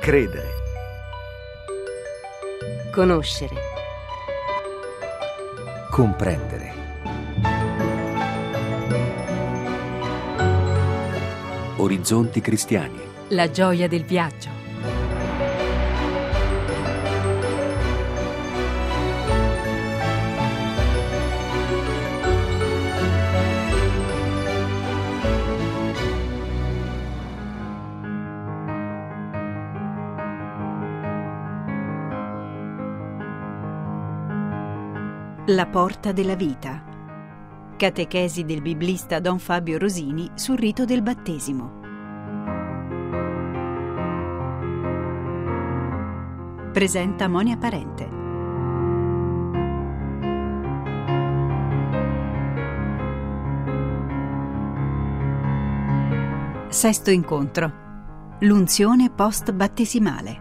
Credere. Conoscere. Comprendere. Orizzonti cristiani. La gioia del viaggio. La porta della vita. Catechesi del biblista Don Fabio Rosini sul rito del battesimo. Presenta Monia Parente. Sesto incontro. L'unzione post-battesimale.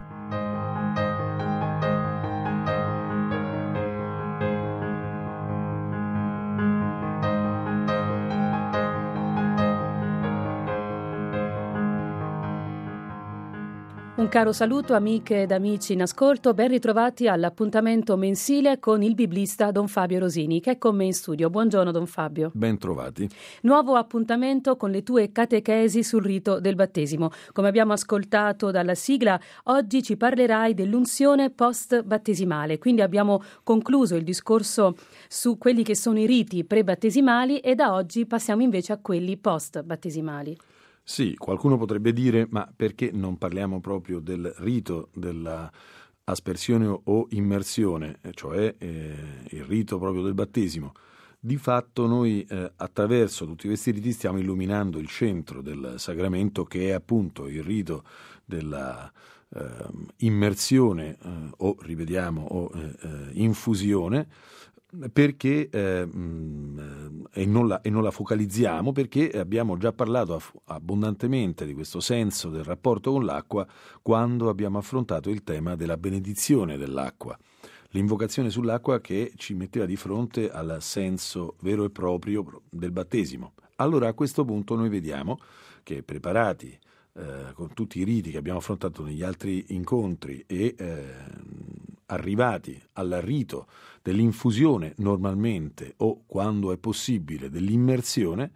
Un caro saluto amiche ed amici in ascolto, ben ritrovati all'appuntamento mensile con il biblista Don Fabio Rosini, che è con me in studio. Buongiorno Don Fabio. Ben trovati. Nuovo appuntamento con le tue catechesi sul rito del battesimo. Come abbiamo ascoltato dalla sigla, oggi ci parlerai dell'unzione post-battesimale, quindi abbiamo concluso il discorso su quelli che sono i riti pre-battesimali e da oggi passiamo invece a quelli post-battesimali. Sì, qualcuno potrebbe dire, ma perché non parliamo proprio del rito della aspersione o immersione, cioè il rito proprio del battesimo? Di fatto noi attraverso tutti questi riti stiamo illuminando il centro del sacramento, che è appunto il rito della immersione o, ripetiamo, o infusione, perché e non la focalizziamo, perché abbiamo già parlato abbondantemente di questo senso del rapporto con l'acqua quando abbiamo affrontato il tema della benedizione dell'acqua, l'invocazione sull'acqua che ci metteva di fronte al senso vero e proprio del battesimo. Allora a questo punto noi vediamo che, preparati con tutti i riti che abbiamo affrontato negli altri incontri e arrivati al rito dell'infusione normalmente, o quando è possibile dell'immersione,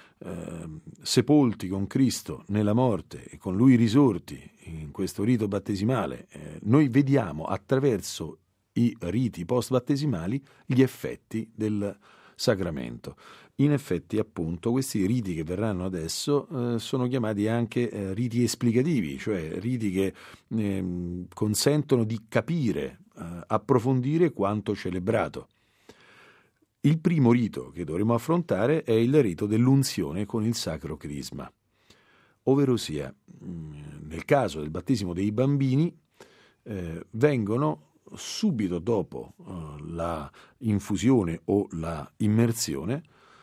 sepolti con Cristo nella morte e con Lui risorti in questo rito battesimale, noi vediamo attraverso i riti post-battesimali gli effetti del sacramento. In effetti, appunto, questi riti che verranno adesso sono chiamati anche riti esplicativi, cioè riti che consentono di capire, approfondire quanto celebrato. Il primo rito che dovremo affrontare è il rito dell'unzione con il sacro crisma, ovverosia nel caso del battesimo dei bambini vengono subito dopo la infusione o la immersione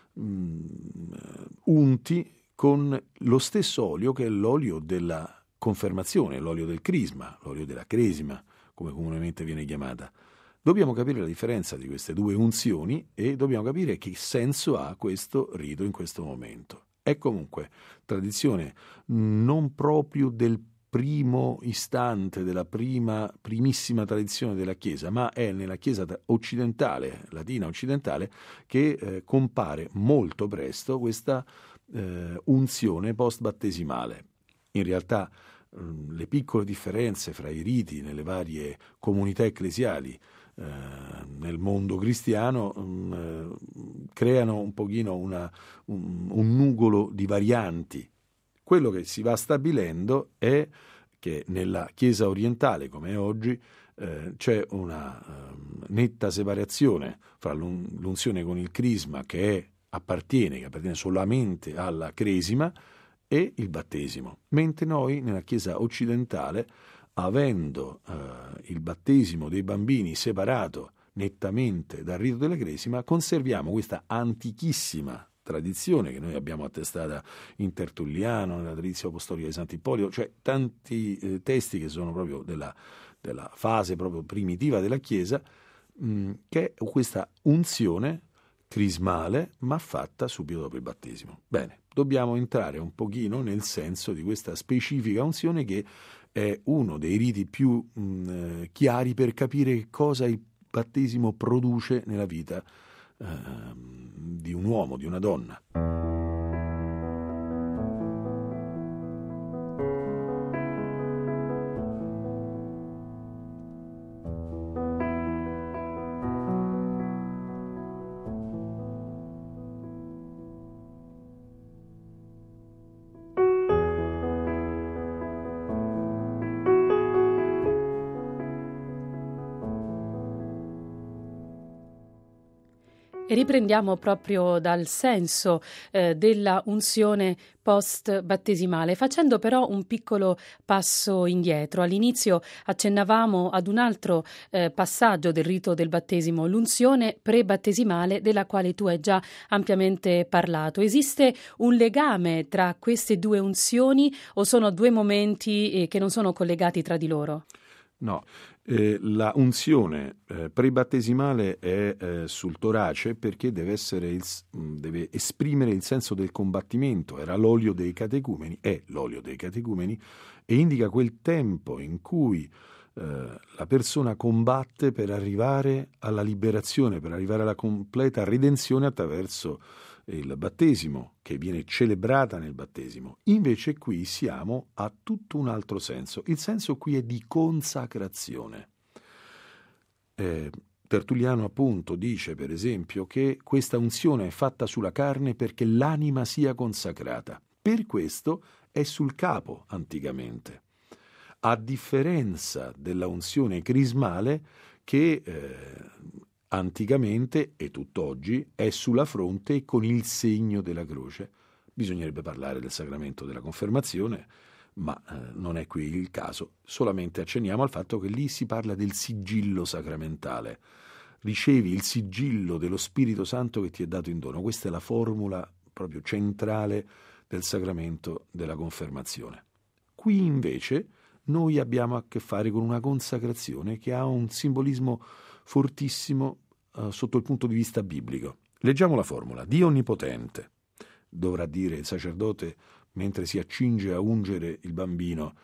unti con lo stesso olio che è l'olio della confermazione, l'olio del crisma, l'olio della cresima, come comunemente viene chiamata. Dobbiamo capire la differenza di queste due unzioni e dobbiamo capire che senso ha questo rito in questo momento. È comunque tradizione non proprio del primo istante, della primissima tradizione della Chiesa, ma è nella Chiesa occidentale, latina occidentale, che compare molto presto questa unzione post-battesimale. In realtà le piccole differenze fra i riti nelle varie comunità ecclesiali nel mondo cristiano creano un pochino un nugolo di varianti. Quello che si va stabilendo è che nella Chiesa orientale, come è oggi, c'è una netta separazione fra l'unzione con il crisma, che appartiene solamente alla cresima, e il battesimo. Mentre noi, nella Chiesa occidentale, avendo il battesimo dei bambini separato nettamente dal rito della cresima, conserviamo questa antichissima tradizione che noi abbiamo attestata in Tertulliano, nella tradizione apostolica di Sant'Ippolito, cioè tanti testi che sono proprio della fase proprio primitiva della Chiesa, che è questa unzione crismale, ma fatta subito dopo il battesimo. Bene, dobbiamo entrare un pochino nel senso di questa specifica unzione che è uno dei riti più chiari per capire che cosa il battesimo produce nella vita di un uomo, di una donna. E riprendiamo proprio dal senso della unzione post-battesimale, facendo però un piccolo passo indietro. All'inizio accennavamo ad un altro passaggio del rito del battesimo, l'unzione pre-battesimale, della quale tu hai già ampiamente parlato. Esiste un legame tra queste due unzioni o sono due momenti che non sono collegati tra di loro? No, la unzione prebattesimale è sul torace perché deve esprimere il senso del combattimento. Era l'olio dei catecumeni, è l'olio dei catecumeni, e indica quel tempo in cui la persona combatte per arrivare alla liberazione, per arrivare alla completa redenzione attraverso il battesimo, che viene celebrata nel battesimo. Invece qui siamo a tutto un altro senso. Il senso qui è di consacrazione. Tertulliano appunto dice, per esempio, che questa unzione è fatta sulla carne perché l'anima sia consacrata. Per questo è sul capo anticamente, a differenza della unzione crismale che anticamente e tutt'oggi è sulla fronte con il segno della croce. Bisognerebbe parlare del sacramento della confermazione, ma non è qui il caso. Solamente accenniamo al fatto che lì si parla del sigillo sacramentale. Ricevi il sigillo dello Spirito Santo che ti è dato in dono. Questa è la formula proprio centrale del sacramento della confermazione. Qui invece noi abbiamo a che fare con una consacrazione che ha un simbolismo fortissimo sotto il punto di vista biblico. Leggiamo la formula. Dio onnipotente, dovrà dire il sacerdote mentre si accinge a ungere il bambino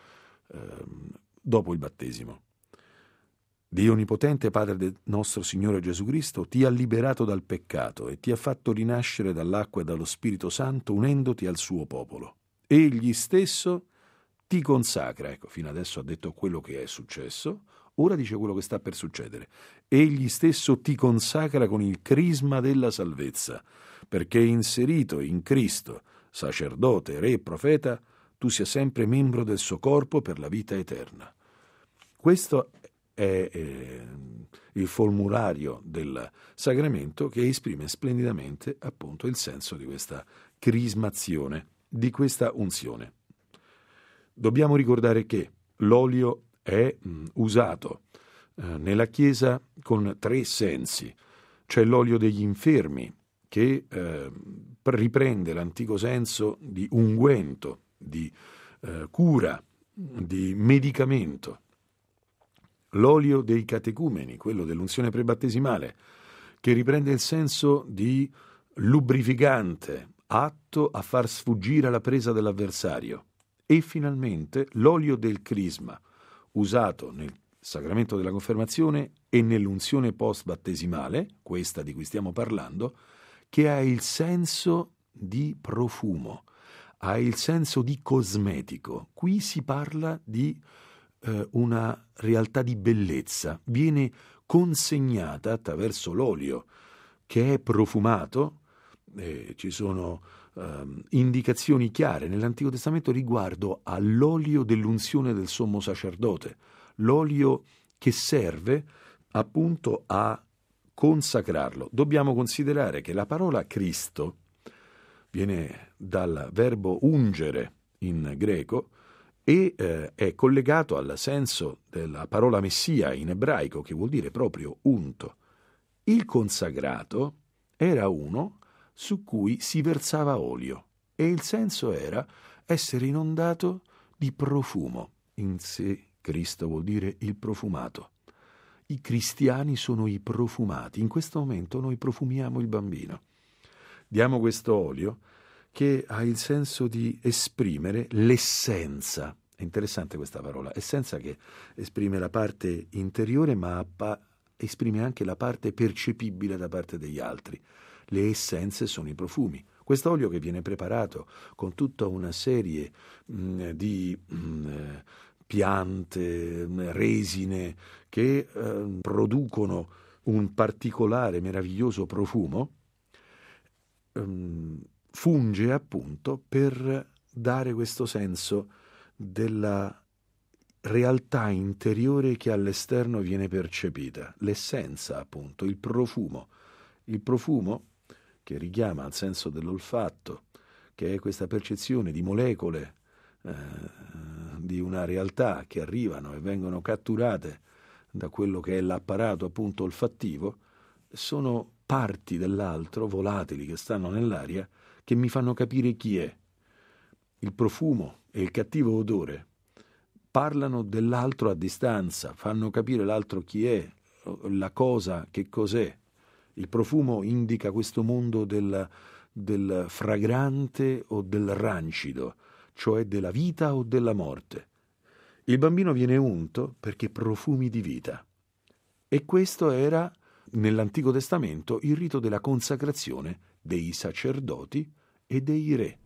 dopo il battesimo. Dio onnipotente, Padre del nostro Signore Gesù Cristo, ti ha liberato dal peccato e ti ha fatto rinascere dall'acqua e dallo Spirito Santo unendoti al suo popolo. Egli stesso ti consacra. Ecco, fino adesso ha detto quello che è successo, ora dice quello che sta per succedere. Egli stesso ti consacra con il crisma della salvezza, perché inserito in Cristo, sacerdote, re e profeta, tu sia sempre membro del suo corpo per la vita eterna. Questo è il formulario del sacramento che esprime splendidamente appunto il senso di questa crismazione, di questa unzione. Dobbiamo ricordare che l'olio è usato nella Chiesa con tre sensi. C'è l'olio degli infermi, che riprende l'antico senso di unguento, di cura, di medicamento. L'olio dei catecumeni, quello dell'unzione prebattesimale, che riprende il senso di lubrificante, atto a far sfuggire la presa dell'avversario. E finalmente l'olio del crisma, usato nel sacramento della confermazione e nell'unzione post-battesimale, questa di cui stiamo parlando, che ha il senso di profumo, ha il senso di cosmetico. Qui si parla di una realtà di bellezza, viene consegnata attraverso l'olio che è profumato. Ci sono indicazioni chiare nell'Antico Testamento riguardo all'olio dell'unzione del sommo sacerdote, l'olio che serve appunto a consacrarlo. Dobbiamo considerare che la parola Cristo viene dal verbo ungere in greco e è collegato al senso della parola Messia in ebraico, che vuol dire proprio unto. Il consacrato era uno su cui si versava olio e il senso era essere inondato di profumo. In sé Cristo vuol dire il profumato. I cristiani sono i profumati. In questo momento noi profumiamo il bambino. Diamo questo olio che ha il senso di esprimere l'essenza È interessante questa parola, essenza, che esprime la parte interiore, ma esprime anche la parte percepibile da parte degli altri. Le essenze sono i profumi. Quest'olio che viene preparato con tutta una serie di piante, resine che producono un particolare meraviglioso profumo, funge appunto per dare questo senso della realtà interiore che all'esterno viene percepita, l'essenza appunto, il profumo che richiama al senso dell'olfatto, che è questa percezione di molecole di una realtà che arrivano e vengono catturate da quello che è l'apparato appunto olfattivo, sono parti dell'altro, volatili che stanno nell'aria, che mi fanno capire chi è. Il profumo e il cattivo odore parlano dell'altro a distanza, fanno capire l'altro chi è, la cosa che cos'è. Il profumo indica questo mondo del fragrante o del rancido, cioè della vita o della morte. Il bambino viene unto perché profumi di vita. E questo era, nell'Antico Testamento, il rito della consacrazione dei sacerdoti e dei re.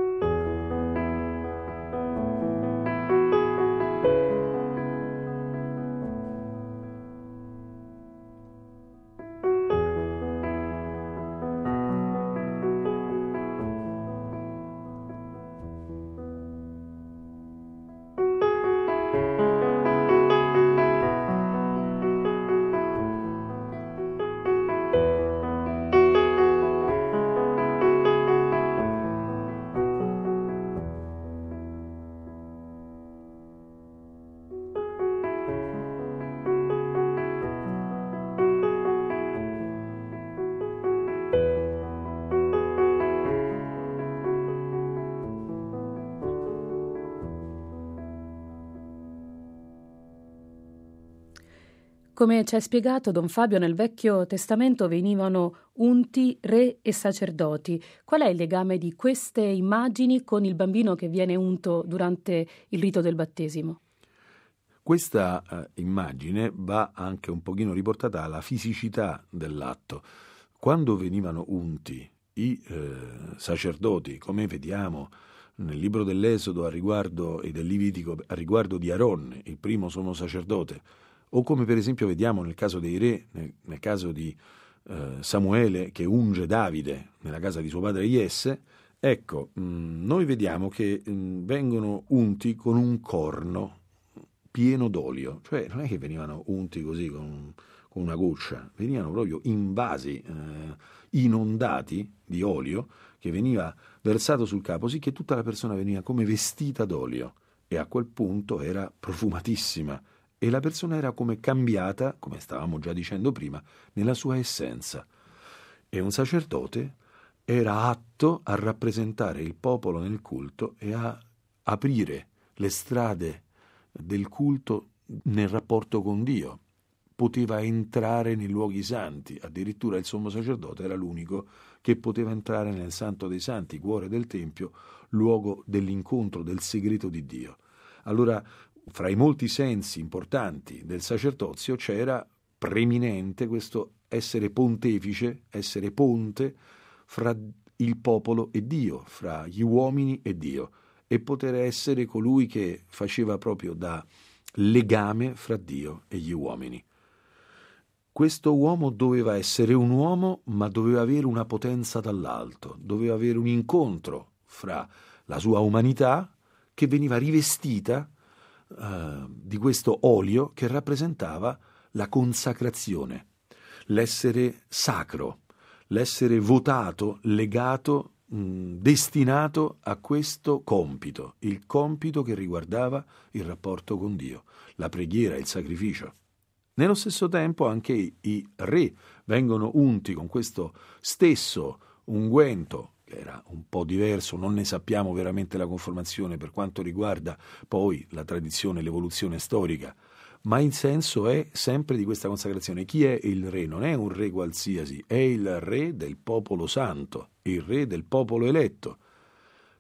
Come ci ha spiegato Don Fabio, nel Vecchio Testamento venivano unti re e sacerdoti. Qual è il legame di queste immagini con il bambino che viene unto durante il rito del battesimo? Questa immagine va anche un pochino riportata alla fisicità dell'atto. Quando venivano unti i sacerdoti, come vediamo nel libro dell'Esodo a riguardo e del Levitico a riguardo di Aaron, il primo sommo sacerdote, o come per esempio vediamo nel caso dei re, nel caso di Samuele che unge Davide nella casa di suo padre Jesse, ecco, noi vediamo che vengono unti con un corno pieno d'olio, cioè non è che venivano unti così con una goccia, venivano proprio invasi, inondati di olio che veniva versato sul capo, sì che tutta la persona veniva come vestita d'olio e a quel punto era profumatissima. E la persona era come cambiata, come stavamo già dicendo prima, nella sua essenza. E un sacerdote era atto a rappresentare il popolo nel culto e a aprire le strade del culto nel rapporto con Dio. Poteva entrare nei luoghi santi, addirittura il sommo sacerdote era l'unico che poteva entrare nel Santo dei Santi, cuore del Tempio, luogo dell'incontro, del segreto di Dio. Allora, fra i molti sensi importanti del sacerdozio c'era preeminente questo essere pontefice, essere ponte fra il popolo e Dio, fra gli uomini e Dio, e poter essere colui che faceva proprio da legame fra Dio e gli uomini. Questo uomo doveva essere un uomo, ma doveva avere una potenza dall'alto, doveva avere un incontro fra la sua umanità che veniva rivestita di questo olio che rappresentava la consacrazione, l'essere sacro, l'essere votato, legato, destinato a questo compito, il compito che riguardava il rapporto con Dio, la preghiera, il sacrificio. Nello stesso tempo anche i re vengono unti con questo stesso unguento, che era un po' diverso, non ne sappiamo veramente la conformazione per quanto riguarda poi la tradizione, l'evoluzione storica, ma il senso è sempre di questa consacrazione. Chi è il re? Non è un re qualsiasi, è il re del popolo santo, il re del popolo eletto,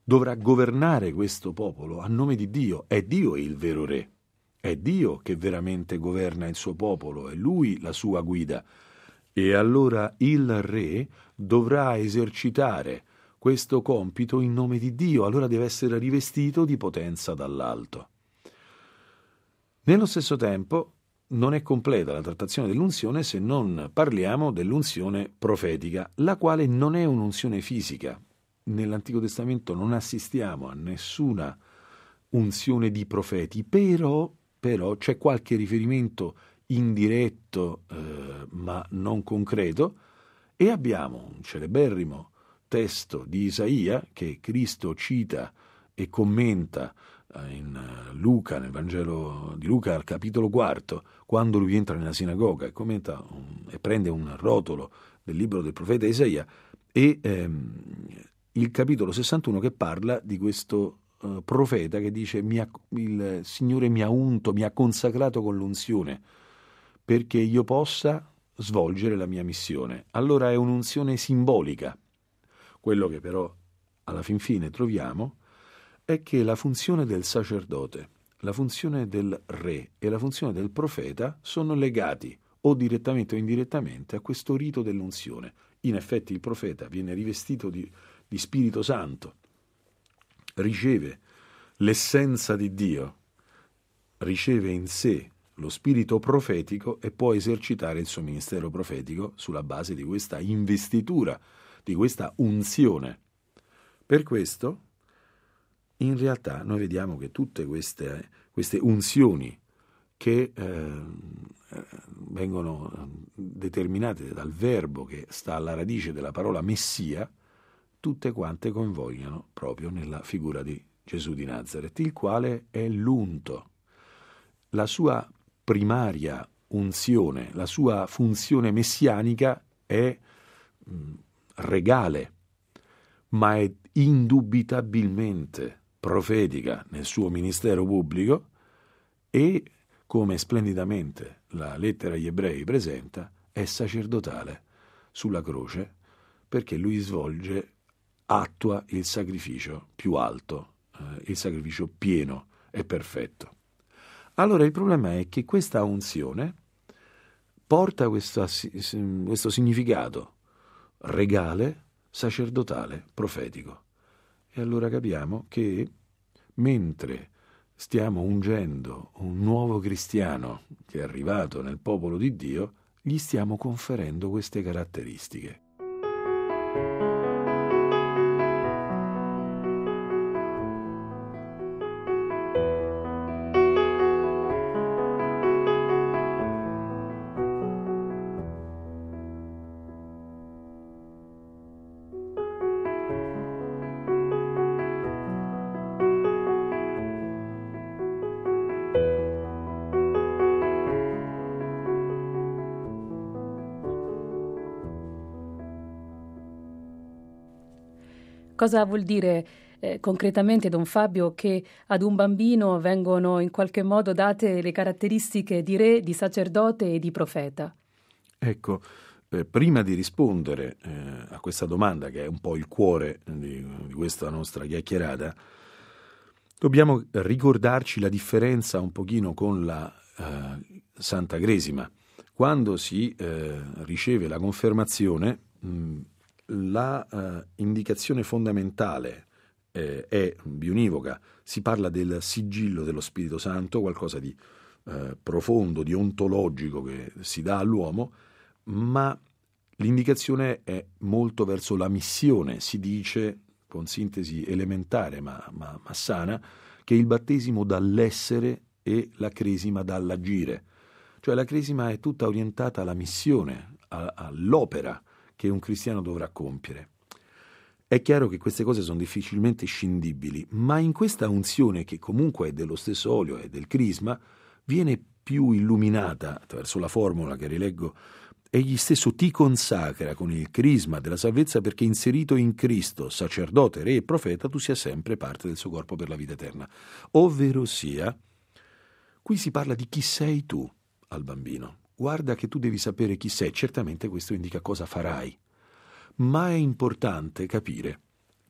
dovrà governare questo popolo a nome di Dio. È Dio il vero re, è Dio che veramente governa il suo popolo, è Lui la sua guida. E allora il re dovrà esercitare questo compito in nome di Dio, allora deve essere rivestito di potenza dall'alto. Nello stesso tempo non è completa la trattazione dell'unzione se non parliamo dell'unzione profetica, la quale non è un'unzione fisica. Nell'Antico Testamento non assistiamo a nessuna unzione di profeti, però c'è qualche riferimento indiretto ma non concreto, e abbiamo un celeberrimo testo di Isaia che Cristo cita e commenta in Luca, nel Vangelo di Luca al capitolo 4, quando lui entra nella sinagoga e commenta e prende un rotolo del libro del profeta Isaia, e il capitolo 61 che parla di questo profeta che dice: il Signore mi ha unto, mi ha consacrato con l'unzione perché io possa svolgere la mia missione. Allora è un'unzione simbolica. Quello che però alla fin fine troviamo è che la funzione del sacerdote, la funzione del re e la funzione del profeta sono legati o direttamente o indirettamente a questo rito dell'unzione. In effetti il profeta viene rivestito di Spirito Santo, riceve l'essenza di Dio, riceve in sé lo spirito profetico e può esercitare il suo ministero profetico sulla base di questa investitura, di questa unzione. Per questo, in realtà, noi vediamo che tutte queste unzioni che vengono determinate dal verbo che sta alla radice della parola Messia, tutte quante convogliano proprio nella figura di Gesù di Nazaret, il quale è l'unto. La sua primaria unzione, la sua funzione messianica è regale, ma è indubitabilmente profetica nel suo ministero pubblico e, come splendidamente la lettera agli Ebrei presenta, è sacerdotale sulla croce, perché lui attua il sacrificio più alto, il sacrificio pieno e perfetto. Allora il problema è che questa unzione porta questo significato regale, sacerdotale, profetico. E allora capiamo che mentre stiamo ungendo un nuovo cristiano che è arrivato nel popolo di Dio, gli stiamo conferendo queste caratteristiche. Cosa vuol dire concretamente, Don Fabio, che ad un bambino vengono in qualche modo date le caratteristiche di re, di sacerdote e di profeta? Ecco, prima di rispondere a questa domanda, che è un po' il cuore di questa nostra chiacchierata, dobbiamo ricordarci la differenza un pochino con la Santa Cresima. Quando si riceve la confermazione, la indicazione fondamentale è biunivoca. Si parla del sigillo dello Spirito Santo, qualcosa di profondo, di ontologico che si dà all'uomo, ma l'indicazione è molto verso la missione. Si dice, con sintesi elementare ma sana, che il battesimo dall'essere e la cresima dall'agire. Cioè la cresima è tutta orientata alla missione, all'opera che un cristiano dovrà compiere. È chiaro che queste cose sono difficilmente scindibili, ma in questa unzione, che comunque è dello stesso olio e del crisma, viene più illuminata attraverso la formula che rileggo: egli stesso ti consacra con il crisma della salvezza, perché inserito in Cristo, sacerdote, re e profeta, tu sia sempre parte del suo corpo per la vita eterna. Ovvero sia, qui si parla di chi sei tu al bambino. Guarda che tu devi sapere chi sei, certamente questo indica cosa farai, ma è importante capire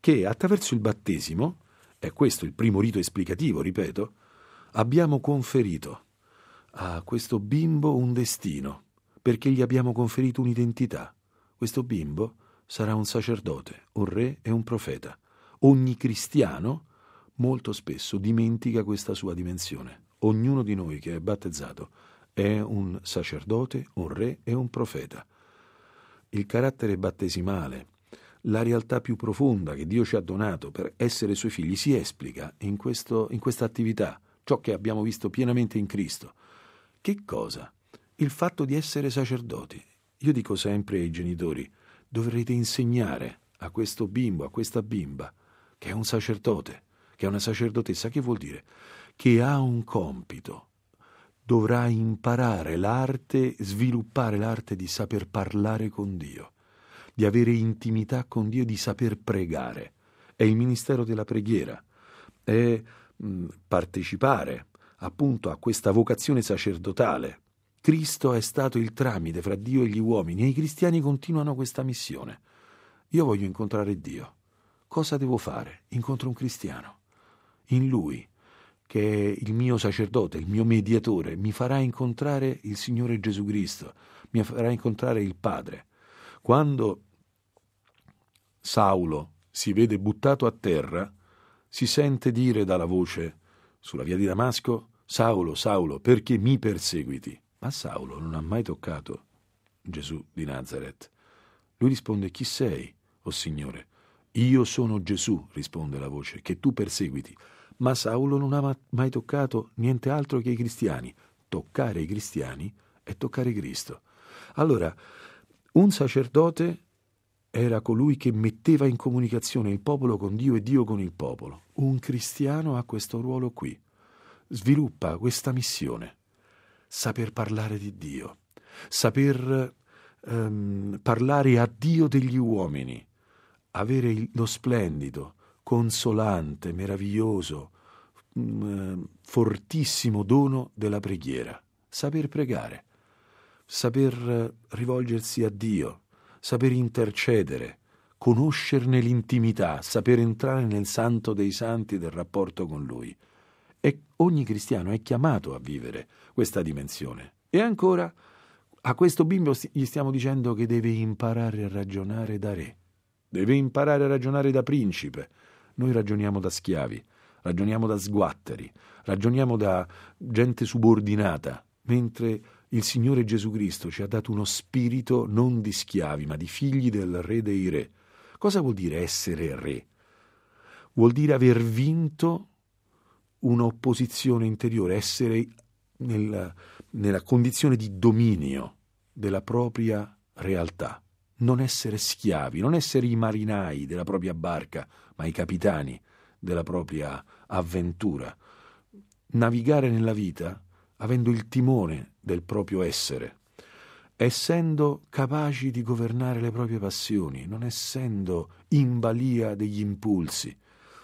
che attraverso il battesimo, è questo il primo rito esplicativo, ripeto, abbiamo conferito a questo bimbo un destino, perché gli abbiamo conferito un'identità. Questo bimbo sarà un sacerdote, un re e un profeta. Ogni cristiano molto spesso dimentica questa sua dimensione. Ognuno di noi che è battezzato è un sacerdote, un re e un profeta. Il carattere battesimale, la realtà più profonda che Dio ci ha donato per essere suoi figli, si esplica in questa attività, ciò che abbiamo visto pienamente in Cristo. Che cosa? Il fatto di essere sacerdoti. Io dico sempre ai genitori, dovrete insegnare a questo bimbo, a questa bimba, che è un sacerdote, che è una sacerdotessa. Che vuol dire? Che ha un compito. Dovrà imparare l'arte, sviluppare l'arte di saper parlare con Dio, di avere intimità con Dio, di saper pregare. È il ministero della preghiera, è partecipare appunto a questa vocazione sacerdotale. Cristo è stato il tramite fra Dio e gli uomini e i cristiani continuano questa missione. Io voglio incontrare Dio. Cosa devo fare? Incontro un cristiano. In Lui, che è il mio sacerdote, il mio mediatore, mi farà incontrare il Signore Gesù Cristo, mi farà incontrare il Padre. Quando Saulo si vede buttato a terra, si sente dire dalla voce sulla via di Damasco: Saulo, Saulo, perché mi perseguiti? Ma Saulo non ha mai toccato Gesù di Nazaret. Lui risponde: chi sei, o Signore? Io sono Gesù, risponde la voce, che tu perseguiti. Ma Saulo non ha mai toccato niente altro che i cristiani. Toccare i cristiani è toccare Cristo. Allora, un sacerdote era colui che metteva in comunicazione il popolo con Dio e Dio con il popolo. Un cristiano ha questo ruolo qui. Sviluppa questa missione. Saper parlare di Dio, saper parlare a Dio degli uomini, avere lo splendido, consolante, meraviglioso, fortissimo dono della preghiera. Saper pregare, saper rivolgersi a Dio, saper intercedere, conoscerne l'intimità, saper entrare nel santo dei santi del rapporto con Lui. E ogni cristiano è chiamato a vivere questa dimensione. E ancora, a questo bimbo gli stiamo dicendo che deve imparare a ragionare da re, deve imparare a ragionare da principe. Noi ragioniamo da schiavi, ragioniamo da sguatteri, ragioniamo da gente subordinata, mentre il Signore Gesù Cristo ci ha dato uno spirito non di schiavi, ma di figli del Re dei Re. Cosa vuol dire essere re? Vuol dire aver vinto un'opposizione interiore, essere nella condizione di dominio della propria realtà, non essere schiavi, non essere i marinai della propria barca, ma i capitani della propria avventura. Navigare nella vita avendo il timone del proprio essere, essendo capaci di governare le proprie passioni, non essendo in balia degli impulsi.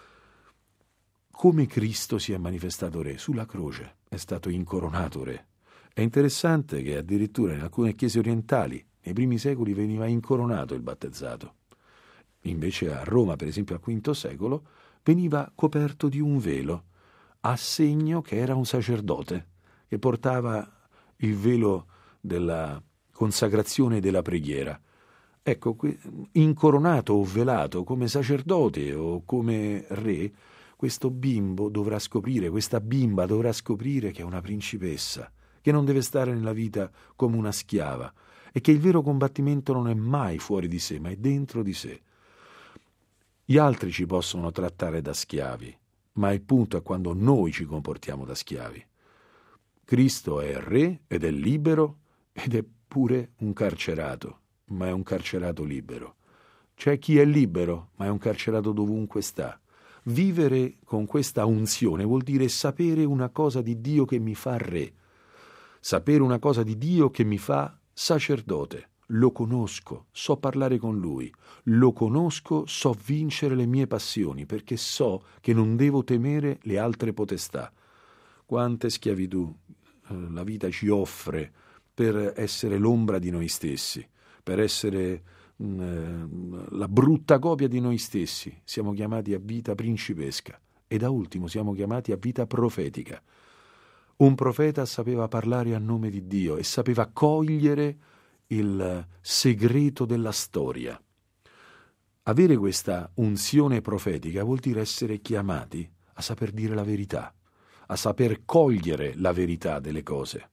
Come Cristo si è manifestato re, sulla croce è stato incoronato re. È interessante che addirittura in alcune chiese orientali, nei primi secoli, veniva incoronato il battezzato. Invece a Roma, per esempio al V secolo, veniva coperto di un velo, a segno che era un sacerdote, che portava il velo della consacrazione e della preghiera. Ecco, incoronato o velato come sacerdote o come re, questo bimbo dovrà scoprire, questa bimba dovrà scoprire che è una principessa, che non deve stare nella vita come una schiava e che il vero combattimento non è mai fuori di sé, ma è dentro di sé. Gli altri ci possono trattare da schiavi, ma il punto è quando noi ci comportiamo da schiavi. Cristo è re ed è libero ed è pure un carcerato, ma è un carcerato libero. C'è chi è libero, ma è un carcerato dovunque sta. Vivere con questa unzione vuol dire sapere una cosa di Dio che mi fa re, sapere una cosa di Dio che mi fa sacerdote. Lo conosco, so parlare con Lui, lo conosco, so vincere le mie passioni, perché so che non devo temere le altre potestà. Quante schiavitù la vita ci offre per essere l'ombra di noi stessi, per essere la brutta copia di noi stessi. Siamo chiamati a vita principesca e da ultimo siamo chiamati a vita profetica. Un profeta sapeva parlare a nome di Dio e sapeva cogliere il segreto della storia. Avere questa unzione profetica vuol dire essere chiamati a saper dire la verità, a saper cogliere la verità delle cose.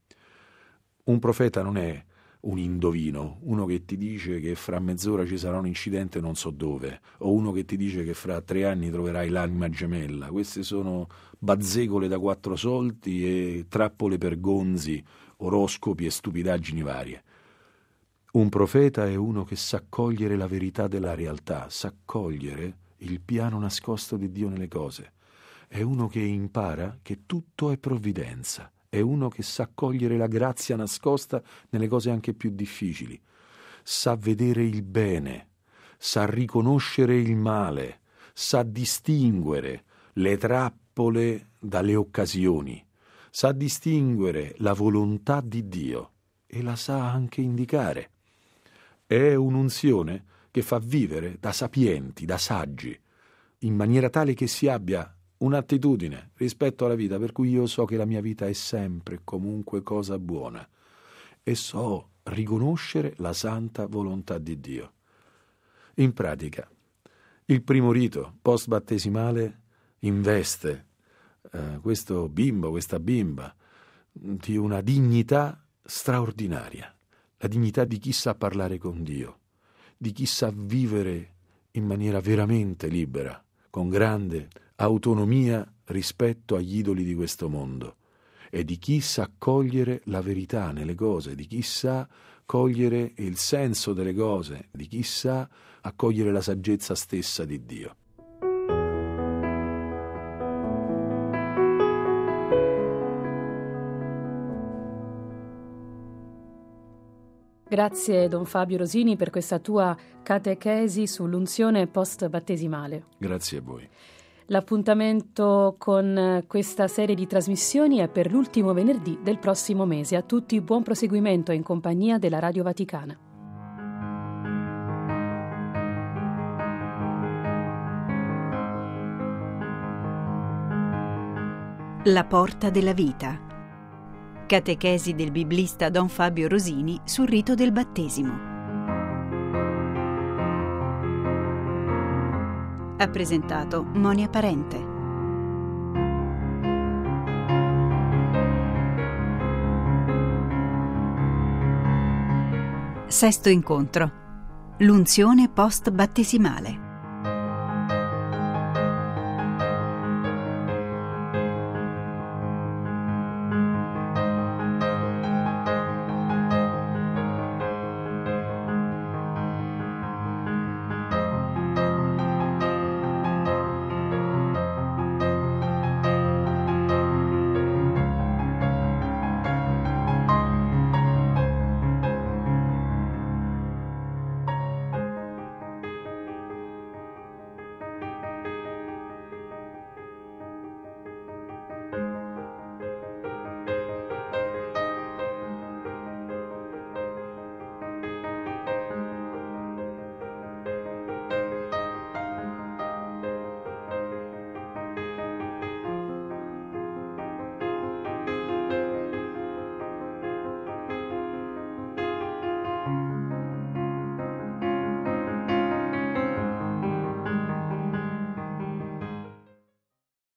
Un profeta non è un indovino, uno che ti dice che fra mezz'ora ci sarà un incidente non so dove, o uno che ti dice che fra 3 anni troverai l'anima gemella. Queste sono bazzecole da 4 soldi e trappole per gonzi, oroscopi e stupidaggini varie. Un profeta è uno che sa cogliere la verità della realtà, sa cogliere il piano nascosto di Dio nelle cose. È uno che impara che tutto è provvidenza. È uno che sa cogliere la grazia nascosta nelle cose anche più difficili. Sa vedere il bene, sa riconoscere il male, sa distinguere le trappole dalle occasioni, sa distinguere la volontà di Dio e la sa anche indicare. È un'unzione che fa vivere da sapienti, da saggi, in maniera tale che si abbia un'attitudine rispetto alla vita per cui io so che la mia vita è sempre e comunque cosa buona e so riconoscere la santa volontà di Dio. In pratica, il primo rito post-battesimale investe questo bimbo, questa bimba, di una dignità straordinaria, la dignità di chi sa parlare con Dio, di chi sa vivere in maniera veramente libera, con grande autonomia rispetto agli idoli di questo mondo, e di chi sa cogliere la verità nelle cose, di chi sa cogliere il senso delle cose, di chi sa accogliere la saggezza stessa di Dio. Grazie Don Fabio Rosini per questa tua catechesi sull'unzione post-battesimale. Grazie a voi. L'appuntamento con questa serie di trasmissioni è per l'ultimo venerdì del prossimo mese. A tutti buon proseguimento in compagnia della Radio Vaticana. La porta della vita. Catechesi del biblista Don Fabio Rosini sul rito del battesimo. Ha presentato Monia Parente. Sesto incontro. L'unzione post-battesimale.